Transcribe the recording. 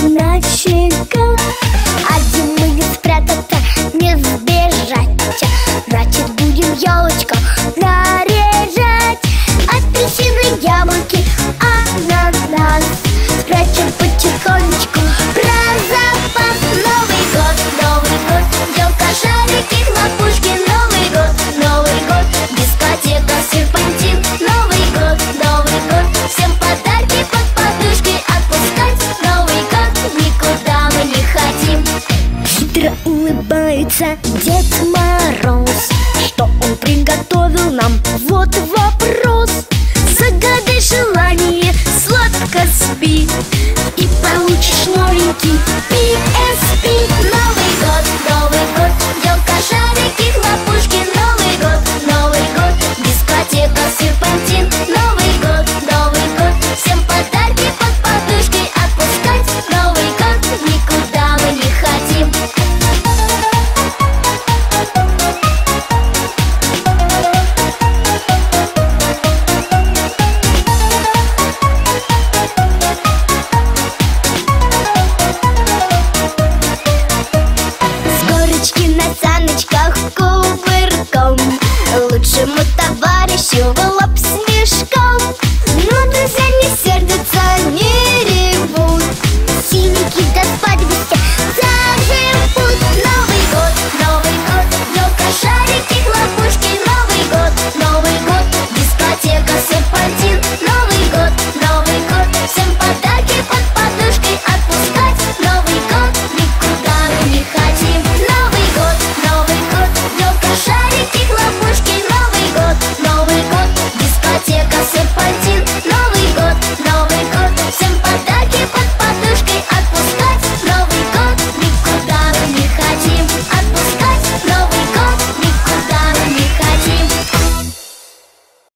начекал. Один мы не спрятаться, не сбежать. Значит, будем елочку наряжать. Апельсины, яблоки, ананас спрячем потихонечку про запас. Новый год, елка, шарики, хлопушки. Новый год, дискотека, серпантин. Новый год, всем подарки под подушкой отпускать. Новый год, никуда мы не хотим. Хитро улыбается Дед Мороз. Что он приготовил нам? Вот вопрос. Загадай желание, сладко спи, и получишь новенький PSP. Новый год, елка, шарики, хлопушки. Новый год, дискотека, серпантин. Новый год, всем подарки под подушкой отпускать. Новый год, никуда мы не хотим. На саночках кувырком лучшему товарищу в лоб снежком. Но друзья не сердятся, не ревут. Синенький да спать вместе